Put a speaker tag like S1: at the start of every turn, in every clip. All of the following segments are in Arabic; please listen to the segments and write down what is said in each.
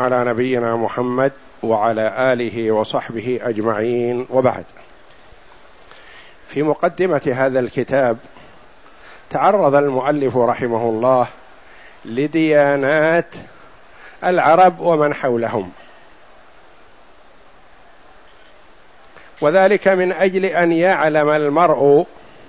S1: على نبينا محمد وعلى آله وصحبه أجمعين، وبعد. في مقدمة هذا الكتاب تعرض المؤلف رحمه الله لديانات العرب ومن حولهم، وذلك من أجل أن يعلم المرء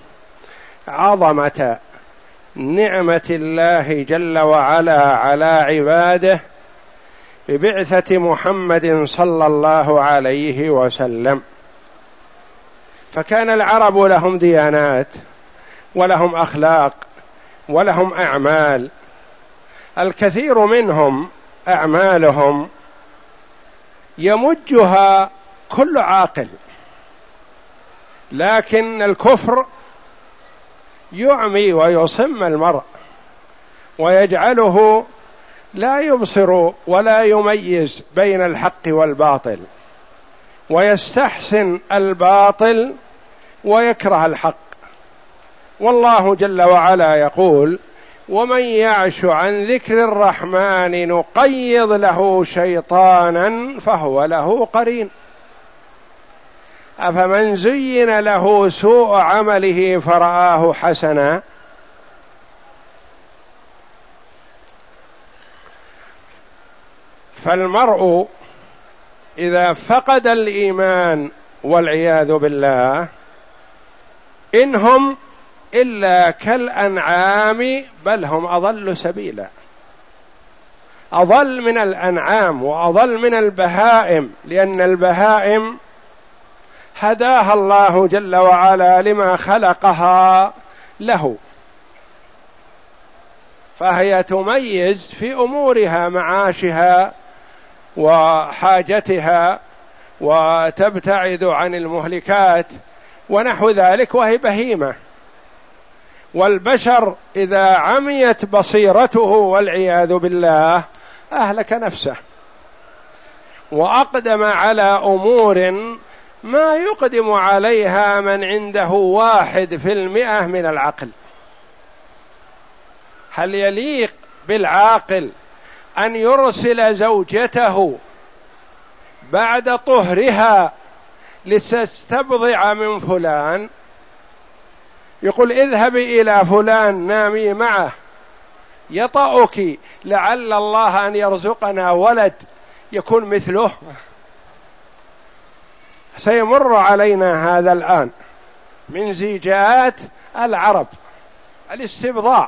S1: عظمة نعمة الله جل وعلا على عباده ببعثة محمد صلى الله عليه وسلم. فكان العرب لهم ديانات ولهم أخلاق ولهم أعمال، الكثير منهم أعمالهم يمجها كل عاقل، لكن الكفر يعمي ويصم المرء ويجعله لا يبصر ولا يميز بين الحق والباطل، ويستحسن الباطل ويكره الحق. والله جل وعلا يقول: ومن يعش عن ذكر الرحمن نقيض له شيطانا فهو له قرين. أفمن زين له سوء عمله فرآه حسنا فالمرء إذا فقد الإيمان والعياذ بالله إنهم إلا كالأنعام بل هم أضل سبيلا، أضل من الأنعام وأضل من البهائم، لأن البهائم هداها الله جل وعلا لما خلقها له، فهي تميز في أمورها، معاشها وحاجتها، وتبتعد عن المهلكات ونحو ذلك، وهي بهيمة. والبشر إذا عميت بصيرته والعياذ بالله أهلك نفسه، وأقدم على أمور ما يقدم عليها من عنده 1% من العقل. هل يليق بالعاقل أن يرسل زوجته بعد طهرها لتستبضع من فلان، يقول اذهبي إلى فلان نامي معه يطأك لعل الله أن يرزقنا ولد يكون مثله؟ سيمر علينا هذا الآن من زيجات العرب، الاستبضاع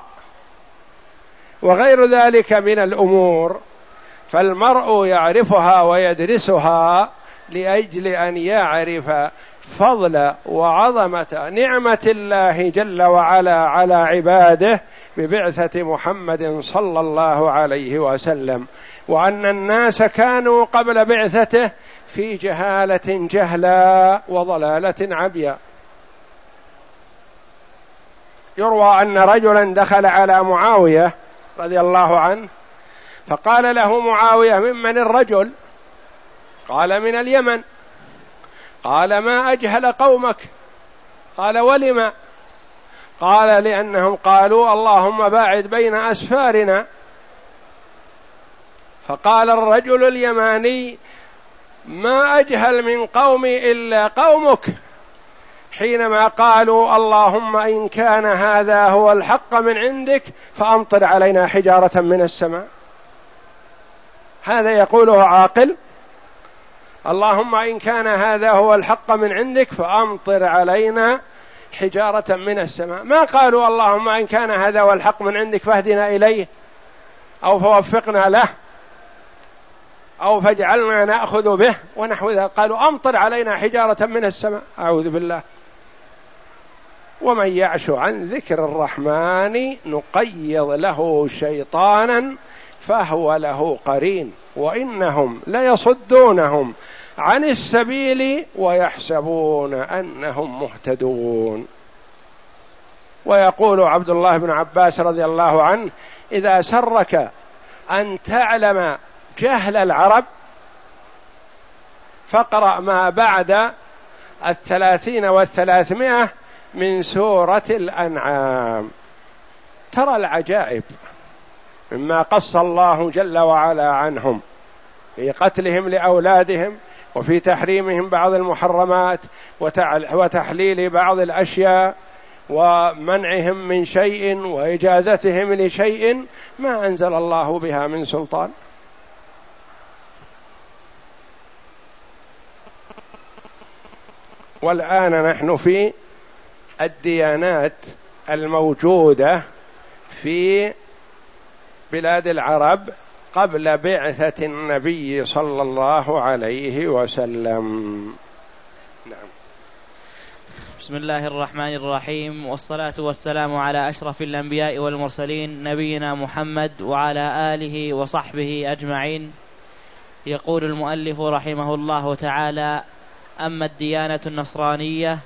S1: وغير ذلك من الأمور، فالمرء يعرفها ويدرسها لأجل أن يعرف فضل وعظمة نعمة الله جل وعلا على عباده ببعثة محمد صلى الله عليه وسلم، وأن الناس كانوا قبل بعثته في جهالة جهلا وضلالة عبيا. يروى أن رجلا دخل على معاوية رضي الله عنه فقال له معاوية: ممن الرجل؟ قال: من اليمن. قال: ما أجهل قومك؟ قال: ولم؟ قال: لأنهم قالوا اللهم باعد بين أسفارنا. فقال الرجل اليماني: ما أجهل من قومي إلا قومك، حينما قالوا اللهم إن كان هذا هو الحق من عندك فأمطر علينا حجارة من السماء. هذا يقوله عاقل؟ اللهم إن كان هذا هو الحق من عندك فأمطر علينا حجارة من السماء. ما قالوا اللهم إن كان هذا هو الحق من عندك فاهدنا إليه أو فوفقنا له أو فاجعلنا نأخذ به ونحو ذلك، قالوا أمطر علينا حجارة من السماء. أعوذ بالله. ومن يعش عن ذكر الرحمن نقيض له شيطانا فهو له قرين وإنهم ليصدونهم عن السبيل ويحسبون أنهم مهتدون. ويقول عبد الله بن عباس رضي الله عنه: إذا سرك أن تعلم جهل العرب فاقرأ ما بعد 30 و300 من سورة الأنعام، ترى العجائب مما قص الله جل وعلا عنهم. في قتلهم لأولادهم، وفي تحريمهم بعض المحرمات، وتحليل بعض الأشياء، ومنعهم من شيء وإجازتهم لشيء ما أنزل الله بها من سلطان. والآن نحن في الديانات الموجودة في بلاد العرب قبل بعثة النبي صلى الله عليه وسلم. نعم.
S2: بسم الله الرحمن الرحيم، والصلاة والسلام على أشرف الأنبياء والمرسلين نبينا محمد وعلى آله وصحبه أجمعين. يقول المؤلف رحمه الله تعالى: أما الديانة النصرانية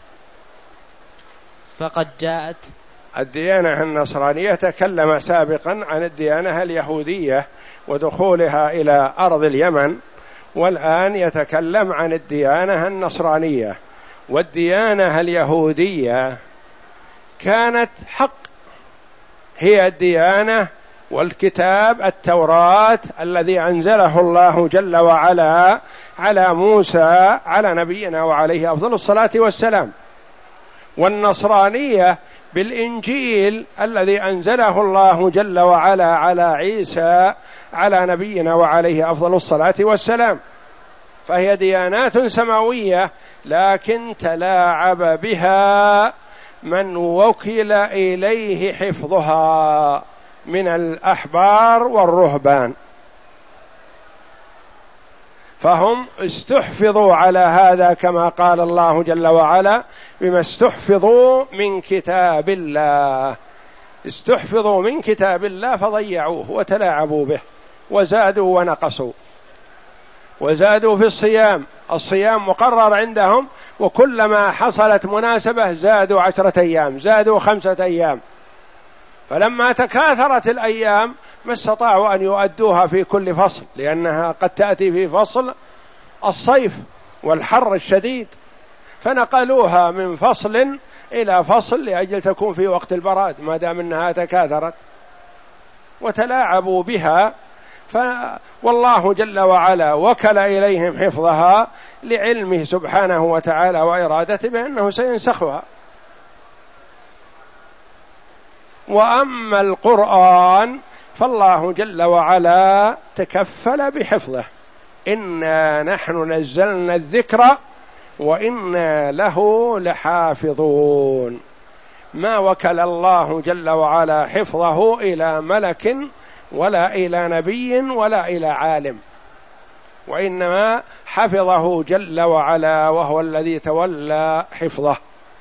S2: فقد جاءت.
S1: الديانة النصرانية تكلم سابقا عن الديانة اليهودية ودخولها إلى أرض اليمن، والآن يتكلم عن الديانة النصرانية. والديانة اليهودية كانت حق، هي الديانة والكتاب التوراة الذي أنزله الله جل وعلا على موسى على نبينا وعليه أفضل الصلاة والسلام. والنصرانية بالإنجيل الذي أنزله الله جل وعلا على عيسى على نبينا وعليه أفضل الصلاة والسلام. فهي ديانات سماوية، لكن تلاعب بها من وكل إليه حفظها من الأحبار والرهبان، فهم استحفظوا على هذا كما قال الله جل وعلا: بما استحفظوا من كتاب الله. استحفظوا من كتاب الله فضيعوه وتلاعبوا به وزادوا ونقصوا، وزادوا في الصيام مقرر عندهم، وكلما حصلت مناسبة زادوا 10 أيام، زادوا 5 أيام، فلما تكاثرت الأيام ما استطاعوا أن يؤدوها في كل فصل، لأنها قد تأتي في فصل الصيف والحر الشديد، فنقلوها من فصل إلى فصل لأجل تكون في وقت البراد ما دام أنها تكاثرت، وتلاعبوا بها. والله جل وعلا وكل إليهم حفظها لعلمه سبحانه وتعالى وإرادته بأنه سينسخها. وأما القرآن فالله جل وعلا تكفل بحفظه: إنا نحن نزلنا الذكر وإنا له لحافظون. ما وكل الله جل وعلا حفظه إلى ملك ولا إلى نبي ولا إلى عالم، وإنما حفظه جل وعلا وهو الذي تولى حفظه.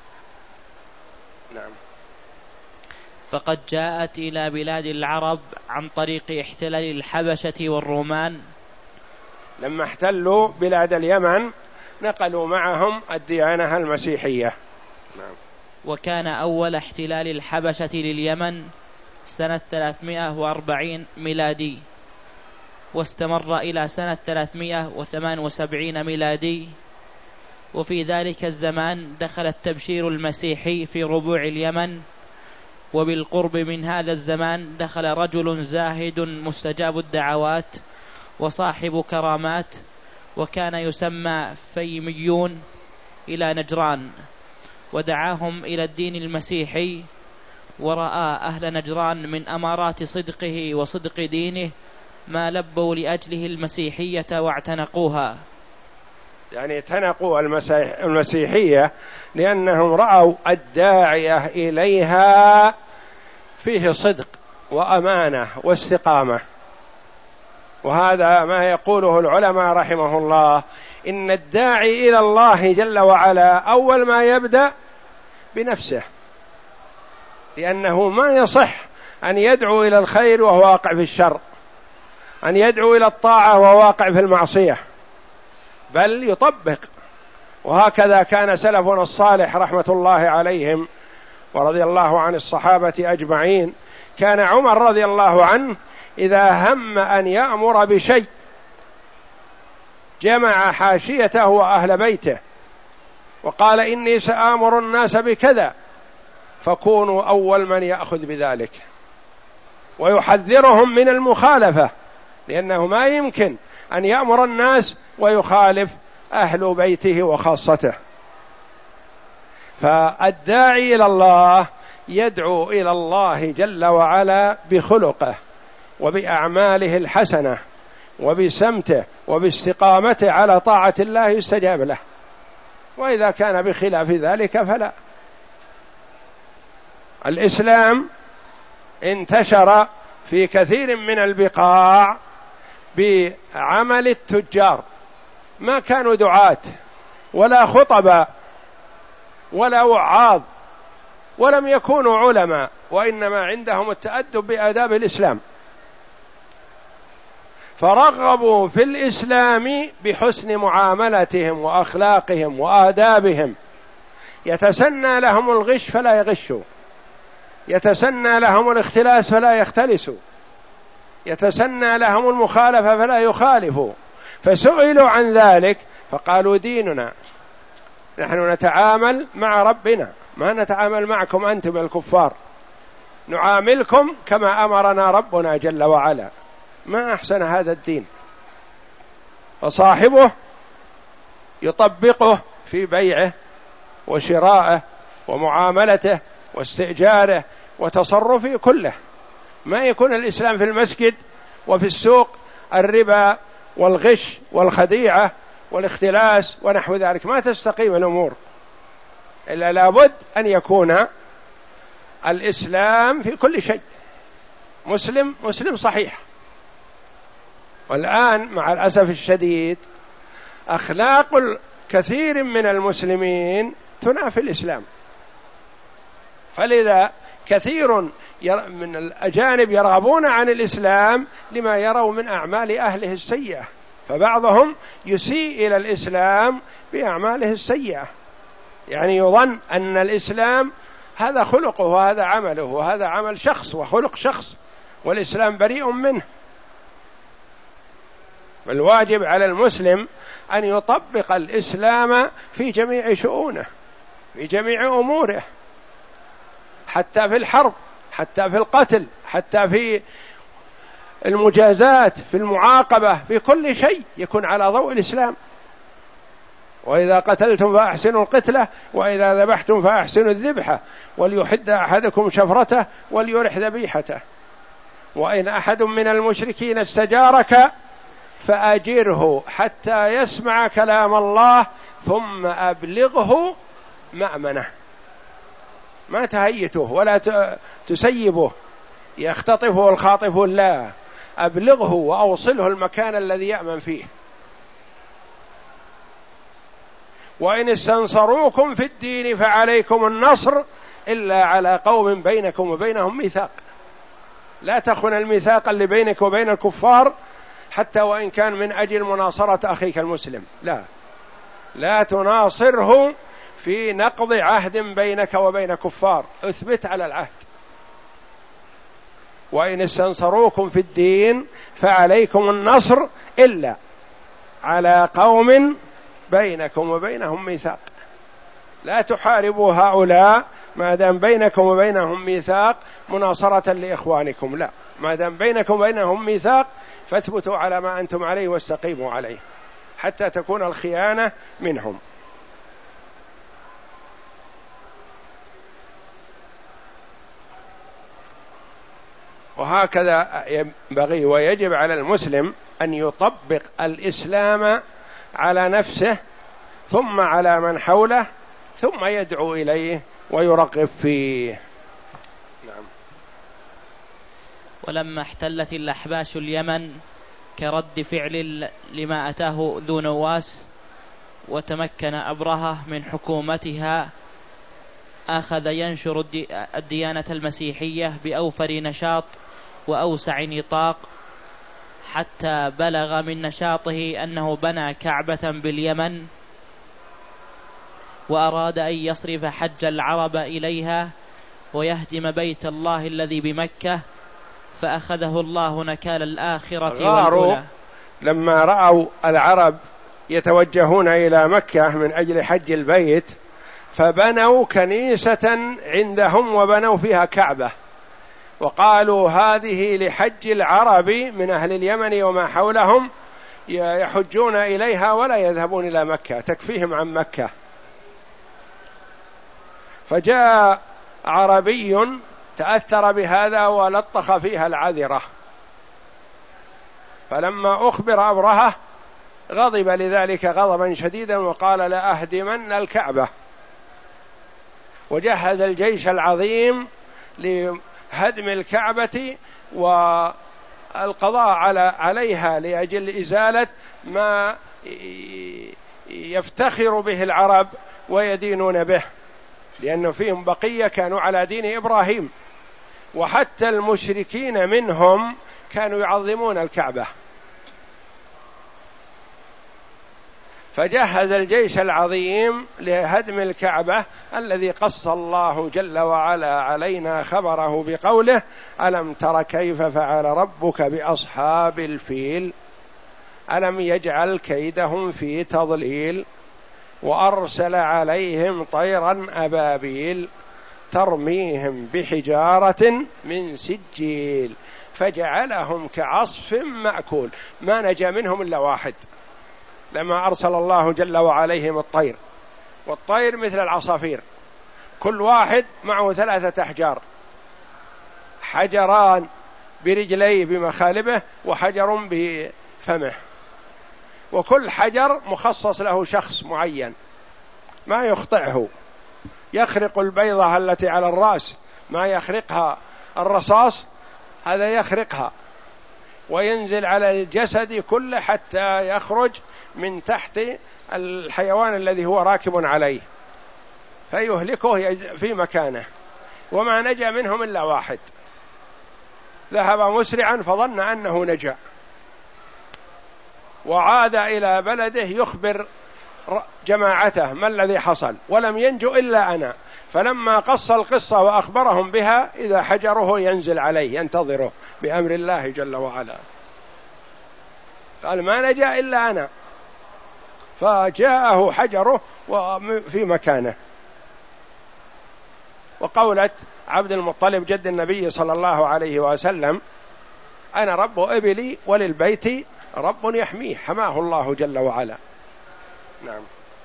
S1: نعم.
S2: فقد جاءت إلى بلاد العرب عن طريق احتلال الحبشة والرومان.
S1: لما احتلوا بلاد اليمن نقلوا معهم الديانة المسيحية. نعم.
S2: وكان أول احتلال الحبشة لليمن سنة 340 ميلادي، واستمر إلى سنة 378 ميلادي. وفي ذلك الزمان دخل التبشير المسيحي في ربوع اليمن. وبالقرب من هذا الزمان دخل رجل زاهد مستجاب الدعوات وصاحب كرامات، وكان يسمى فيميون، إلى نجران، ودعاهم إلى الدين المسيحي. ورأى أهل نجران من أمارات صدقه وصدق دينه ما لبوا لأجله المسيحية واعتنقوها.
S1: يعني اعتنقوا المسيحية لأنهم رأوا الداعية إليها فيه صدق وأمانة واستقامة. وهذا ما يقوله العلماء رحمه الله: إن الداعي إلى الله جل وعلا أول ما يبدأ بنفسه، لأنه ما يصح أن يدعو إلى الخير وهو واقع في الشر، أن يدعو إلى الطاعة وهو واقع في المعصية، بل يطبق. وهكذا كان سلفنا الصالح رحمة الله عليهم ورضي الله عن الصحابة أجمعين. كان عمر رضي الله عنه إذا هم أن يأمر بشيء جمع حاشيته وأهل بيته وقال: إني سآمر الناس بكذا، فكونوا أول من يأخذ بذلك، ويحذرهم من المخالفة، لأنه ما يمكن أن يأمر الناس ويخالف أهل بيته وخاصته. فالداعي إلى الله يدعو إلى الله جل وعلا بخلقه وبأعماله الحسنة وبسمته وباستقامته على طاعة الله يستجاب له، وإذا كان بخلاف ذلك فلا. الإسلام انتشر في كثير من البقاع بعمل التجار، ما كانوا دعاة ولا خطباء ولا وعاظ ولم يكونوا علماء، وإنما عندهم التأدب بآداب الإسلام، فرغبوا في الإسلام بحسن معاملتهم وأخلاقهم وآدابهم. يتسنى لهم الغش فلا يغشوا، يتسنى لهم الاختلاس فلا يختلسوا، يتسنى لهم المخالفة فلا يخالفوا. فسئلوا عن ذلك فقالوا ديننا، نحن نتعامل مع ربنا، ما نتعامل معكم أنتم الكفار، نعاملكم كما أمرنا ربنا جل وعلا. ما أحسن هذا الدين. فصاحبه يطبقه في بيعه وشرائه ومعاملته واستئجاره وتصرفه كله. ما يكون الإسلام في المسجد وفي السوق الربا والغش والخديعة والاختلاس ونحو ذلك، ما تستقيم الأمور، إلا لابد أن يكون الإسلام في كل شيء مسلم صحيح. والآن مع الأسف الشديد أخلاق كثير من المسلمين تنافي الإسلام، فلذا كثير من الأجانب يرغبون عن الإسلام لما يروا من أعمال أهله السيئة، فبعضهم يسيء إلى الإسلام بأعماله السيئة، يعني يظن أن الإسلام هذا خلقه وهذا عمله وهذا عمل شخص وخلق شخص، والإسلام بريء منه. فالواجب على المسلم أن يطبق الإسلام في جميع شؤونه، في جميع أموره، حتى في الحرب، حتى في القتل، حتى في المجازات، في المعاقبة، في كل شيء يكون على ضوء الإسلام. وإذا قتلتم فأحسنوا القتلة، وإذا ذبحتم فأحسنوا الذبحة، وليحد أحدكم شفرته وليرح ذبيحته، وإن أحد من المشركين استجارك فأجره حتى يسمع كلام الله ثم أبلغه مأمنه. ما تهيته ولا تسيبه يختطفه الخاطف، لا، أبلغه وأوصله المكان الذي يأمن فيه. وإن استنصروكم في الدين فعليكم النصر إلا على قوم بينكم وبينهم ميثاق. لا تخن الميثاق اللي بينك وبين الكفار حتى وإن كان من أجل مناصرة أخيك المسلم، لا تناصره في نقض عهد بينك وبين كفار، اثبت على العهد. وإن استنصروكم في الدين فعليكم النصر إلا على قوم بينكم وبينهم ميثاق. لا تحاربوا هؤلاء ما دام بينكم وبينهم ميثاق مناصرة لإخوانكم، لا، ما دام بينكم وبينهم ميثاق فاثبتوا على ما أنتم عليه واستقيموا عليه حتى تكون الخيانة منهم. وهكذا ينبغي ويجب على المسلم أن يطبق الإسلام على نفسه ثم على من حوله، ثم يدعو إليه ويرغب فيه. نعم.
S2: ولما احتلت الأحباش اليمن كرد فعل لما أتاه ذو نواس وتمكن أبرهة من حكومتها، أخذ ينشر الديانة المسيحية بأوفر نشاط وأوسع نطاق، حتى بلغ من نشاطه أنه بنى كعبة باليمن، وأراد أن يصرف حج العرب إليها ويهدم بيت الله الذي بمكة، فأخذه الله نكال الآخرة والأولى.
S1: لما رأوا العرب يتوجهون إلى مكة من أجل حج البيت فبنوا كنيسة عندهم وبنوا فيها كعبة، وقالوا هذه لحج العرب من أهل اليمن وما حولهم يحجون إليها ولا يذهبون إلى مكة، تكفيهم عن مكة. فجاء عربي تأثر بهذا ولطخ فيها العذرة، فلما أخبر أبرهة غضب لذلك غضبا شديدا وقال لأهدمن الكعبة، وجهز الجيش العظيم لهدم الكعبة والقضاء عليها لأجل إزالة ما يفتخر به العرب ويدينون به، لأنه فيهم بقية كانوا على دين إبراهيم، وحتى المشركين منهم كانوا يعظمون الكعبة. فجهز الجيش العظيم لهدم الكعبة الذي قص الله جل وعلا علينا خبره بقوله: ألم تر كيف فعل ربك بأصحاب الفيل ألم يجعل كيدهم في تضليل وأرسل عليهم طيرا أبابيل ترميهم بحجارة من سجيل فجعلهم كعصف مأكول. ما نجا منهم إلا واحد لما أرسل الله جل وعلا عليهم الطير، والطير مثل العصافير، كل واحد معه 3 أحجار، حجران برجليه بمخالبه وحجر بفمه، وكل حجر مخصص له شخص معين ما يخطئه، يخرق البيضة التي على الرأس ما يخرقها الرصاص، هذا يخرقها وينزل على الجسد كله حتى يخرج من تحت الحيوان الذي هو راكب عليه فيهلكه في مكانه. وما نجا منهم إلا واحد، ذهب مسرعا فظن أنه نجا وعاد إلى بلده يخبر جماعته ما الذي حصل، ولم ينجو إلا أنا. فلما قص القصة وأخبرهم بها إذا حجره ينزل عليه ينتظره بأمر الله جل وعلا، قال ما نجا إلا أنا، فجاءه حجره في مكانه. وقولت عبد المطلب جد النبي صلى الله عليه وسلم: أنا رب إبلي وللبيت رب يحميه، حماه الله جل وعلا. نعم.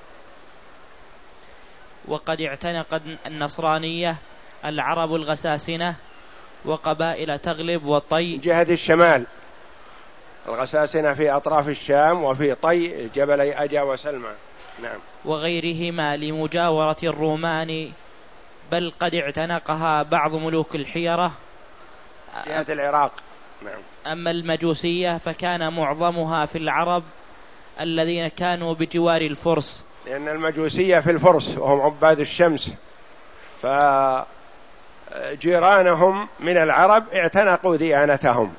S2: وقد اعتنق النصرانية العرب الغساسنة وقبائل تغلب وطي
S1: جهة الشمال، الغساسنة في أطراف الشام وفي طي جبلي أجا وسلمى. نعم.
S2: وغيرهما لمجاورة الرومان، بل قد اعتنقها بعض ملوك الحيرة
S1: جهة العراق. نعم.
S2: أما المجوسية فكان معظمها في العرب الذين كانوا بجوار الفرس،
S1: لأن المجوسية في الفرس وهم عباد الشمس، فجيرانهم من العرب اعتنقوا ديانتهم.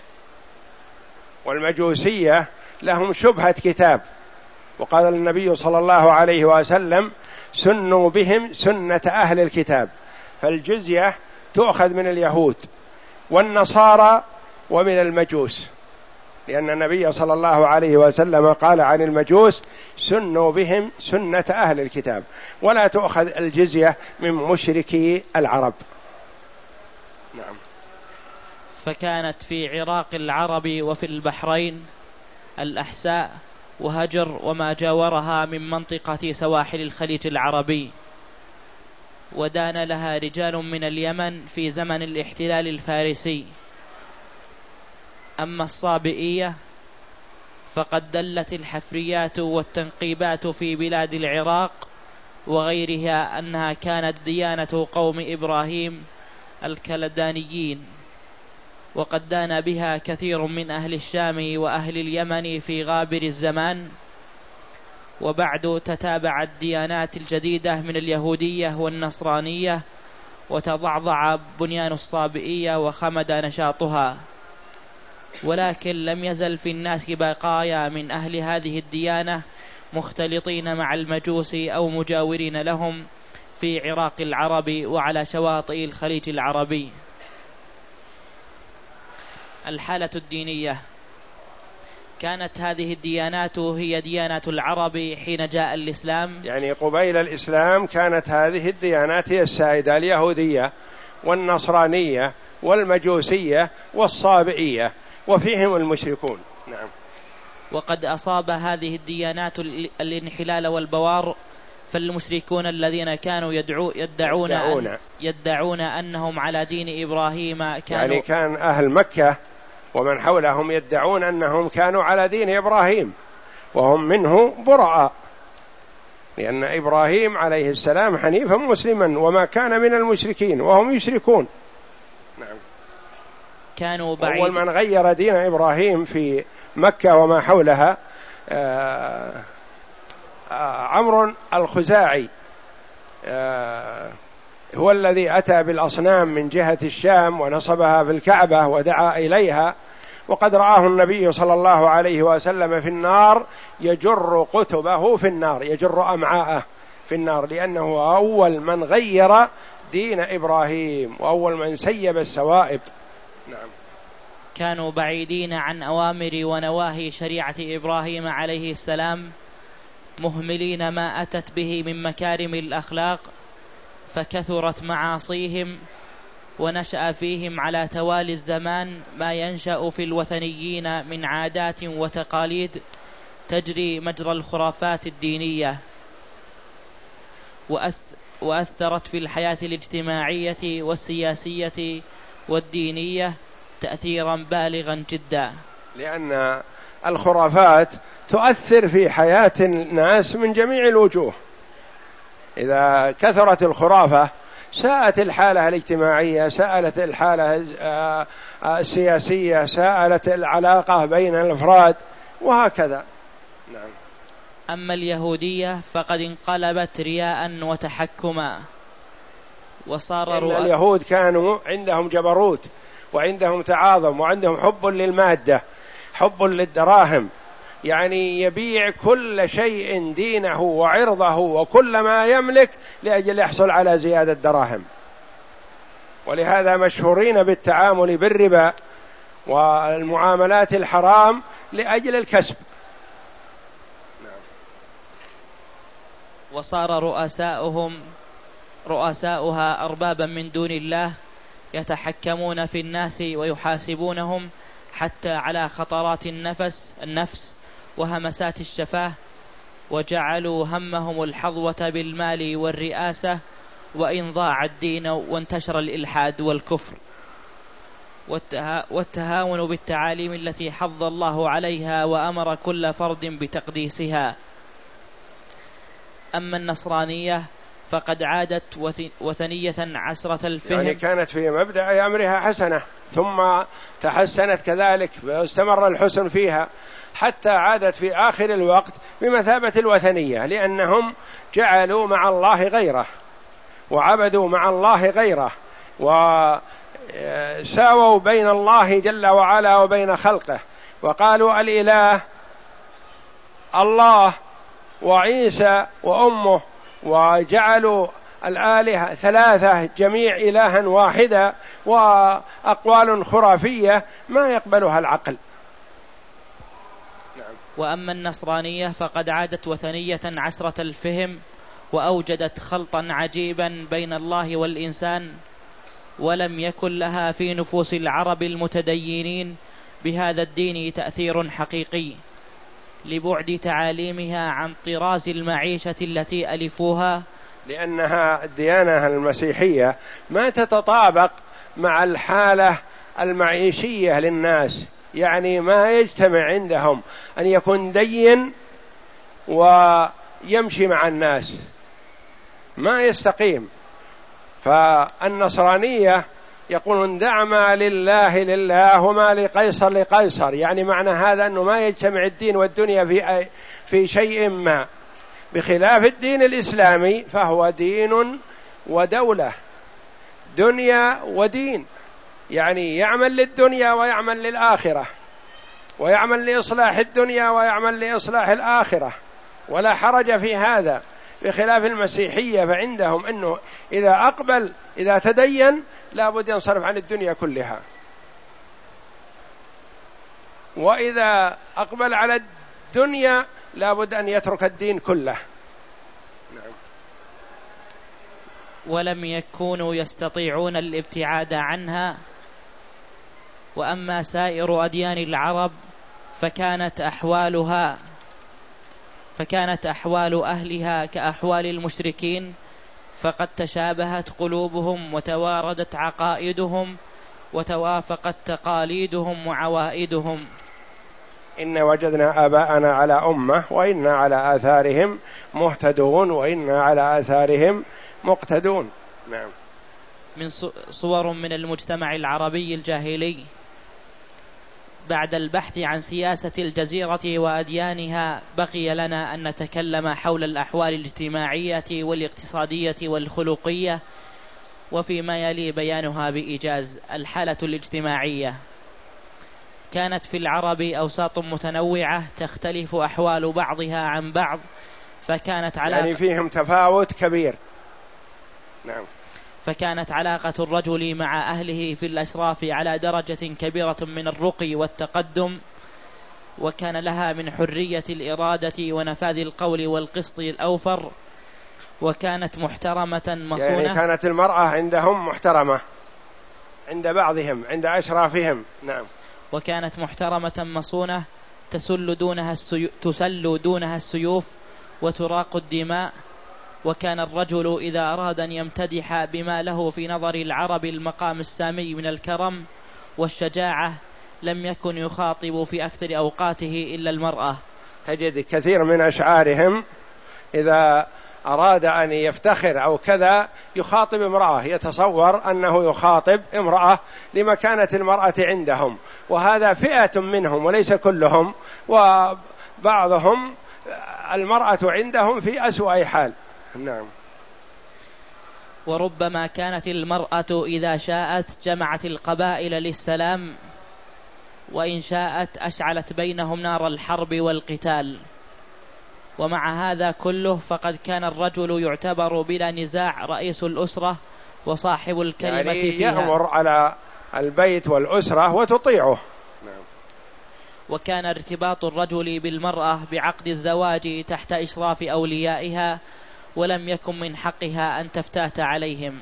S1: والمجوسية لهم شبهة كتاب، وقال النبي صلى الله عليه وسلم: سنوا بهم سنة أهل الكتاب، فالجزية تؤخذ من اليهود والنصارى ومن المجوس، لأن النبي صلى الله عليه وسلم قال عن المجوس: سنوا بهم سنة أهل الكتاب، ولا تؤخذ الجزية من مشركي العرب. نعم.
S2: فكانت في عراق العرب وفي البحرين الأحساء وهجر وما جاورها من منطقة سواحل الخليج العربي، ودان لها رجال من اليمن في زمن الاحتلال الفارسي. أما الصابئية فقد دلت الحفريات والتنقيبات في بلاد العراق وغيرها أنها كانت ديانة قوم إبراهيم الكلدانيين، وقد دان بها كثير من أهل الشام وأهل اليمن في غابر الزمان. وبعد تتابعت الديانات الجديدة من اليهودية والنصرانية، وتضعضع بنيان الصابئية وخمد نشاطها، ولكن لم يزل في الناس بقايا من أهل هذه الديانة مختلطين مع المجوس أو مجاورين لهم في عراق العرب وعلى شواطئ الخليج العربي. الحالة الدينية: كانت هذه الديانات هي ديانات العرب حين جاء الإسلام،
S1: يعني قبيل الإسلام كانت هذه الديانات هي السائدة، اليهودية
S2: وقد أصاب هذه الديانات الانحلال والبوار، فالمشركون الذين كانوا يدعون أنهم على دين إبراهيم
S1: يعني كان أهل مكة ومن حولهم يدعون أنهم كانوا على دين إبراهيم وهم منه براء، لأن إبراهيم عليه السلام حنيفا مسلما وما كان من المشركين وهم يشركون. نعم.
S2: كانوا بعيد.
S1: أول من غير دين إبراهيم في مكة وما حولها عمرو الخزاعي، هو الذي أتى بالأصنام من جهة الشام ونصبها في الكعبة ودعا إليها، وقد رآه النبي صلى الله عليه وسلم في النار يجر قتبه في النار، يجر أمعاءه في النار، لأنه أول من غير دين إبراهيم وأول من سيب السوائب. نعم.
S2: كانوا بعيدين عن أوامر ونواهي شريعة إبراهيم عليه السلام، مهملين ما أتت به من مكارم الأخلاق، فكثرت معاصيهم ونشأ فيهم على توالي الزمان ما ينشأ في الوثنيين من عادات وتقاليد تجري مجرى الخرافات الدينية، وأثرت في الحياة الاجتماعية والسياسية والدينية تأثيرا بالغا جدا.
S1: لأن الخرافات تؤثر في حياة الناس من جميع الوجوه. إذا كثرت الخرافة ساءت الحالة الاجتماعية، ساءت الحالة السياسية، ساءت العلاقة بين الأفراد، وهكذا. نعم.
S2: أما اليهودية فقد انقلبت رياء وتحكما، وصار
S1: اليهود كانوا عندهم جبروت وعندهم تعاظم وعندهم حب للمادة، حب للدراهم، يعني يبيع كل شيء، دينه وعرضه وكل ما يملك لأجل يحصل على زيادة دراهم، ولهذا مشهورين بالتعامل بالربا والمعاملات الحرام لأجل الكسب.
S2: وصار رؤساؤها أربابا من دون الله، يتحكمون في الناس ويحاسبونهم حتى على خطرات النفس وهمسات الشفاه، وجعلوا همهم الحظوة بالمال والرئاسة، وإن ضاع الدين وانتشر الإلحاد والكفر والتهاون بالتعاليم التي حض الله عليها وأمر كل فرد بتقديسها. أما النصرانية فقد عادت وثنية عسرة الفهم،
S1: يعني كانت في مبدأ أمرها حسنة ثم تحسنت كذلك واستمر الحسن فيها حتى عادت في آخر الوقت بمثابة الوثنية، لأنهم جعلوا مع الله غيره وعبدوا مع الله غيره وساووا بين الله جل وعلا وبين خلقه، وقالوا الإله الله وعيسى وأمه، وجعلوا الآلهة ثلاثة جميع إلها واحدا، وأقوال خرافية ما يقبلها العقل.
S2: وأما النصرانية فقد عادت وثنية عسرة الفهم، وأوجدت خلطا عجيبا بين الله والإنسان، ولم يكن لها في نفوس العرب المتدينين بهذا الدين تأثير حقيقي، لبعد تعاليمها عن طراز المعيشة التي ألفوها،
S1: لأنها الديانة المسيحية ما تتطابق مع الحالة المعيشية للناس، يعني ما يجتمع عندهم أن يكون دين ويمشي مع الناس، ما يستقيم. فالنصرانية يقولون دع ما لله لله وما لقيصر لقيصر، يعني معنى هذا أنه ما يجتمع الدين والدنيا في شيء ما، بخلاف الدين الإسلامي فهو دين ودولة، دنيا ودين، يعني يعمل للدنيا ويعمل للآخرة، ويعمل لإصلاح الدنيا ويعمل لإصلاح الآخرة، ولا حرج في هذا، بخلاف المسيحية فعندهم أنه إذا تدين لابد ينصرف عن الدنيا كلها، وإذا أقبل على الدنيا لابد أن يترك الدين كله. نعم.
S2: ولم يكونوا يستطيعون الابتعاد عنها. وأما سائر أديان العرب فكانت أحوال أهلها كأحوال المشركين، فقد تشابهت قلوبهم وتواردت عقائدهم وتوافقت تقاليدهم وعوائدهم.
S1: إن وجدنا آباءنا على أمة وإنا على آثارهم مهتدون وإنا على آثارهم مقتدون. نعم.
S2: من صور من المجتمع العربي الجاهلي. بعد البحث عن سياسة الجزيرة وأديانها، بقي لنا أن نتكلم حول الأحوال الاجتماعية والاقتصادية والخلقية، وفيما يلي بيانها بإيجاز. الحالة الاجتماعية. كانت في العرب أوساط متنوعة تختلف أحوال بعضها عن بعض، فكانت
S1: يعني فيهم تفاوت كبير. نعم.
S2: فكانت علاقة الرجل مع أهله في الأشراف على درجة كبيرة من الرقي والتقدم، وكان لها من حرية الإرادة ونفاذ القول والقسط الأوفر، وكانت محترمة مصونة.
S1: يعني كانت المرأة عندهم محترمة عند بعضهم، عند أشرافهم. نعم.
S2: وكانت محترمة مصونة، تسل دونها السيوف وتراق الدماء. وكان الرجل إذا أراد أن يمتدح بما له في نظر العرب المقام السامي من الكرم والشجاعة، لم يكن يخاطب في أكثر أوقاته إلا المرأة.
S1: تجد كثير من أشعارهم إذا أراد أن يفتخر أو كذا يخاطب امرأة، يتصور أنه يخاطب امرأة لمكانة المرأة عندهم، وهذا فئة منهم وليس كلهم، وبعضهم المرأة عندهم في أسوأ حال. نعم.
S2: وربما كانت المرأة إذا شاءت جمعت القبائل للسلام، وإن شاءت أشعلت بينهم نار الحرب والقتال. ومع هذا كله فقد كان الرجل يعتبر بلا نزاع رئيس الأسرة وصاحب الكلمة
S1: يعني
S2: فيها،
S1: يأمر على البيت والأسرة وتطيعه. نعم.
S2: وكان ارتباط الرجل بالمرأة بعقد الزواج تحت إشراف أوليائها، ولم يكن من حقها أن تفتات عليهم.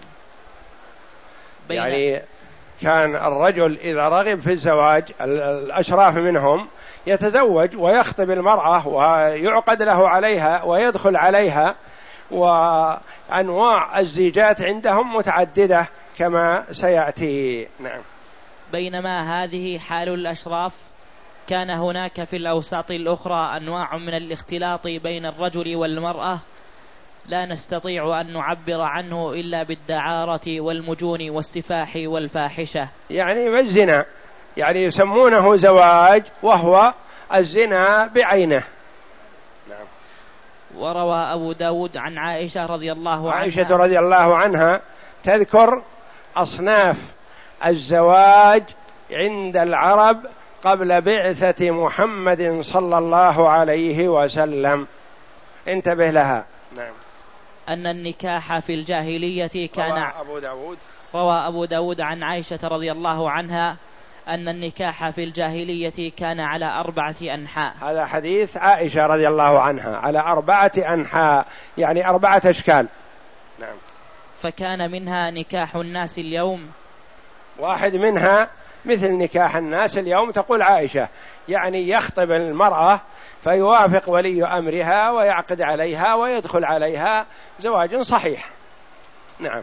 S1: يعني كان الرجل إذا رغب في الزواج الأشراف منهم يتزوج ويخطب المرأة ويعقد له عليها ويدخل عليها، وأنواع الزيجات عندهم متعددة كما سيأتي. نعم.
S2: بينما هذه حال الأشراف، كان هناك في الأوساط الأخرى أنواع من الاختلاط بين الرجل والمرأة لا نستطيع أن نعبر عنه إلا بالدعارة والمجون والسفاح والفاحشة.
S1: يعني ما الزنا، يعني يسمونه زواج وهو الزنا بعينه. نعم.
S2: وروى أبو داود عن عائشة رضي الله عنها،
S1: عائشة رضي الله عنها تذكر أصناف الزواج عند العرب قبل بعثة محمد صلى الله عليه وسلم، انتبه لها. نعم.
S2: أن النكاح في الجاهلية كان روى أبو داود عن عائشة رضي الله عنها أن النكاح في الجاهلية كان على 4 أنحاء.
S1: هذا حديث عائشة رضي الله عنها، على 4 أنحاء، يعني 4 أشكال. نعم.
S2: فكان منها نكاح الناس اليوم،
S1: واحد منها مثل نكاح الناس اليوم، تقول عائشة، يعني يخطب المرأة فيوافق ولي أمرها ويعقد عليها ويدخل عليها زواج صحيح. نعم.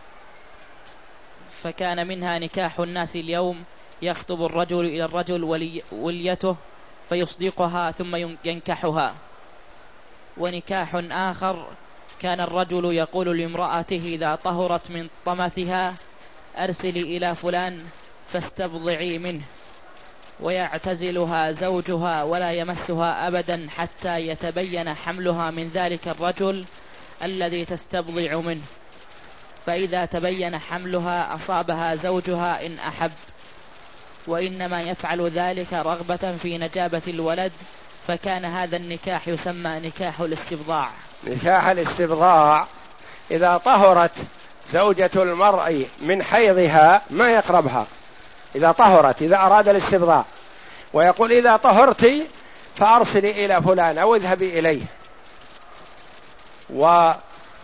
S2: فكان منها نكاح الناس اليوم، يخطب الرجل إلى الرجل وليته فيصدقها ثم ينكحها. ونكاح آخر، كان الرجل يقول لامرأته إذا طهرت من طمثها أرسلي إلى فلان فاستبضعي منه، ويعتزلها زوجها ولا يمسها أبدا حتى يتبين حملها من ذلك الرجل الذي تستبضع منه، فإذا تبين حملها أصابها زوجها إن أحب، وإنما يفعل ذلك رغبة في نجابة الولد، فكان هذا النكاح يسمى نكاح الاستبضاع.
S1: نكاح الاستبضاع إذا طهرت زوجة المرء من حيضها ما يقربها، إذا طهرت، إذا أراد الاستبضاع، ويقول إذا طهرت فأرسلي إلى فلان أو اذهبي إليه،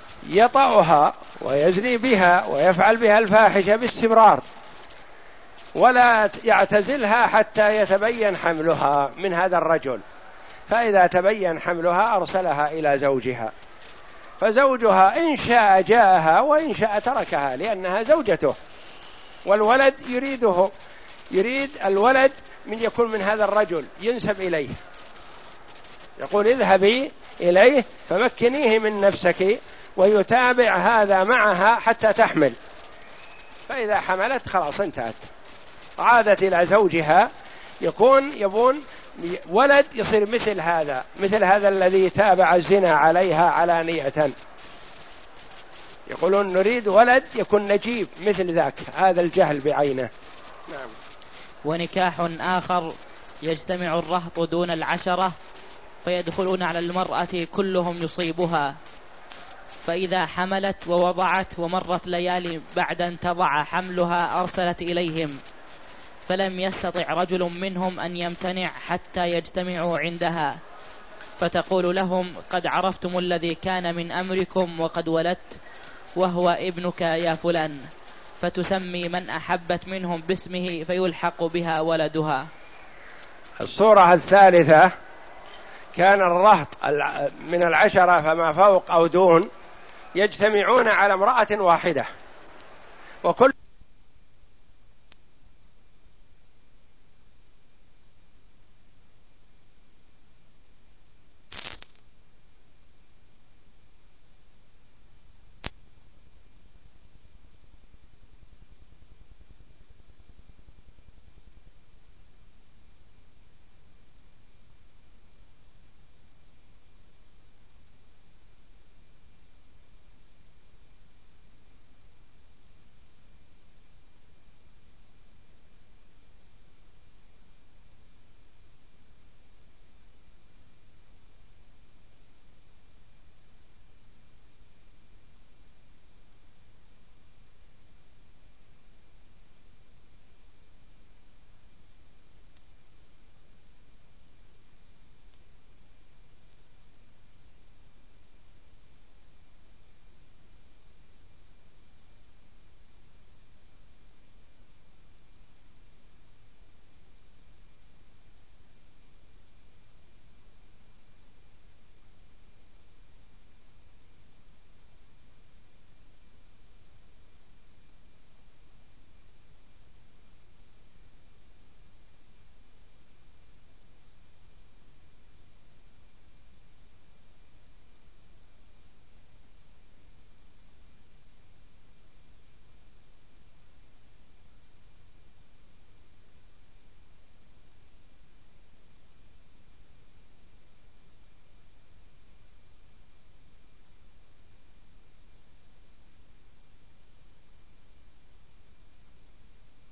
S1: ويطأها ويزني بها ويفعل بها الفاحشة باستمرار. ولا يعتزلها حتى يتبين حملها من هذا الرجل، فإذا تبين حملها أرسلها إلى زوجها، فزوجها إن شاء جاءها وإن شاء تركها لأنها زوجته، والولد يريد الولد من يكون من هذا الرجل ينسب إليه، يقول اذهبي إليه فمكنيه من نفسك، ويتابع هذا معها حتى تحمل، فإذا حملت خلاص انتهت، عادت إلى زوجها. يبون ولد يصير مثل هذا الذي تابع الزنا عليها علانية، يقولون نريد ولد يكون نجيب مثل ذاك، هذا الجهل بعينه. نعم.
S2: ونكاح آخر يجتمع الرهط دون العشرة فيدخلون على المرأة كلهم يصيبها، فإذا حملت ووضعت ومرت ليالي بعد أن تضع حملها أرسلت إليهم، فلم يستطع رجل منهم أن يمتنع حتى يجتمعوا عندها، فتقول لهم قد عرفتم الذي كان من أمركم وقد ولدت وهو ابنك يا فلان، فتسمي من أحبت منهم باسمه فيلحق بها ولدها.
S1: الصورة الثالثة كان الرهط من 10 فما فوق أو دون يجتمعون على امرأة واحدة، وكل